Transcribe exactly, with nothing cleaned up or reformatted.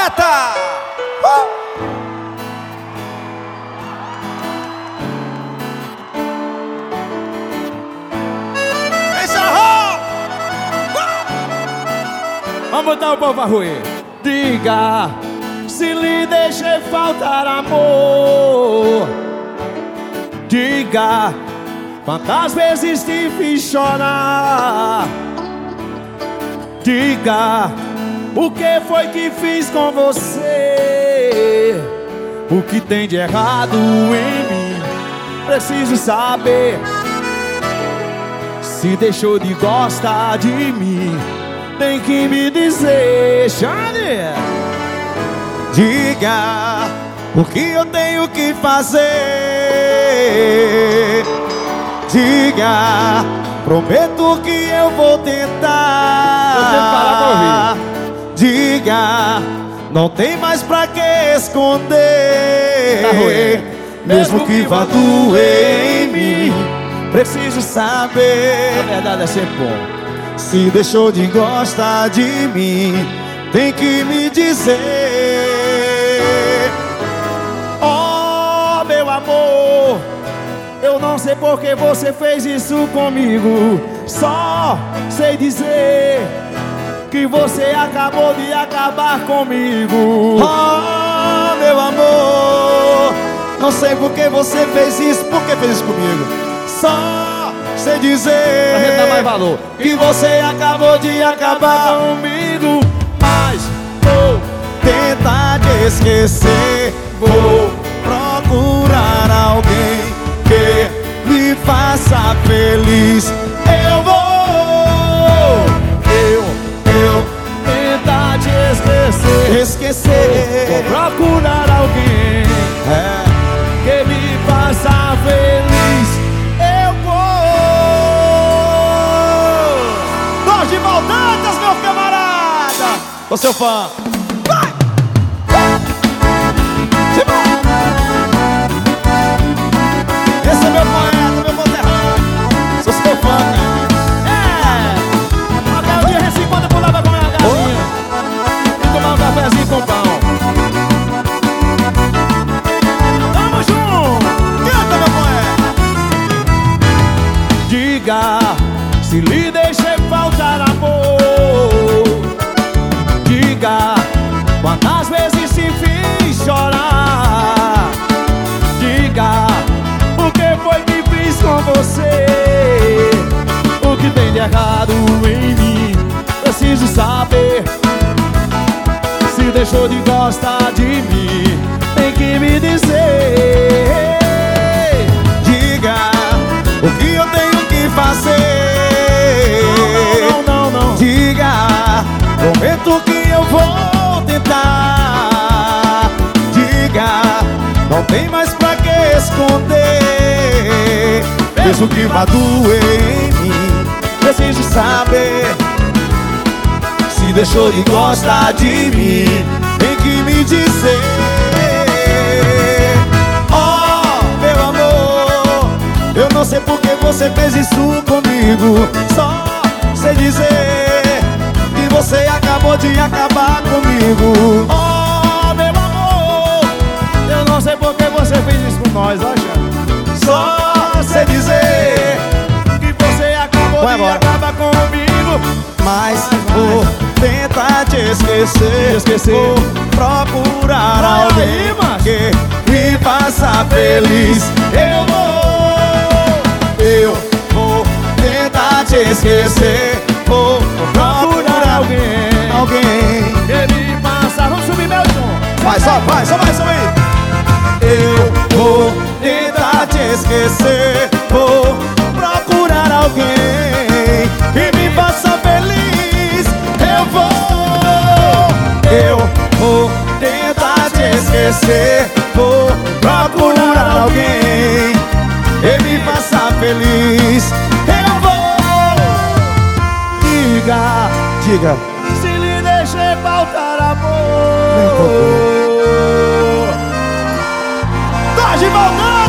poeta! Uh! Vamos botar o povo a ruir. Diga se lhe deixei faltar amor. Diga quantas vezes te fiz chorar. Diga o que foi que fiz com você. O que tem de errado em mim. Preciso saber. Se deixou de gostar de mim, tem que me dizer, Xande. Diga o que eu tenho que fazer. Diga, prometo que eu vou tentar. Eu tento parar pra ouvir. Diga, não tem mais pra que esconder. Tá ruim. Mesmo que vá doer em mim, preciso saber. A verdade é sempre bom. Se deixou de gostar de mim, tem que me dizer. Oh, meu amor, eu não sei por que você fez isso comigo. Só sei dizer que você acabou de acabar comigo. Oh, meu amor, não sei por que você fez isso. Por que fez isso comigo? Só sei dizer pra gente dar mais valor que você acabou de acabar comigo. Mas vou tentar te esquecer. Vou procurar alguém que me faça feliz. Eu vou, eu, eu tentar te esquecer. esquecer. Vou procurar alguém É. que me faça feliz. Eu vou. Nós de Maldatas, meu camarada. Ô seu fã. Vai! Esse é meu poeta, meu conterrâneo. Sou seu fã, cara. É. Até o dia a gente se encontra por lá pra comer uma galinha e tomar um cafezinho com pão. Tamo junto. Canta, meu poeta. Diga se lhe deixei faltar amor. Diga quantas vezes se fiz chorar. Diga o que foi que fiz com você. O que tem de errado em mim. Preciso saber. Se deixou de gostar de mim, tem que me dizer. Diga o que eu tenho que fazer. Não, não, não, não. Diga, prometo que eu vou tentar. Diga, não tem mais pra que esconder. Mesmo que vá doer em mim, preciso saber. Se deixou de gostar de mim, tem que me dizer. Oh, meu amor, eu não sei por que você fez isso comigo. Só sei dizer que você acabou de acabar comigo. Oh, meu amor, eu não sei por que você fez isso com nós, ó, Xande. Só sei dizer Que você acabou Vai de embora. acabar comigo. mas vou tentar te esquecer. Esquecer. Vou procurar Vai alguém aí, macho. que me faça feliz. Eu vou, eu vou tentar te esquecer. Vou procurar alguém, alguém. Ele passa, vamos subir meu som. Vai, só vai, só vai, só vai. Eu vou tentar te esquecer. Vou procurar alguém que me faça feliz. Eu vou, eu vou tentar te esquecer. Vou procurar alguém que me faça feliz. Eu vou. Diga Diga. se lhe deixei faltar amor. Nós de Maldatas.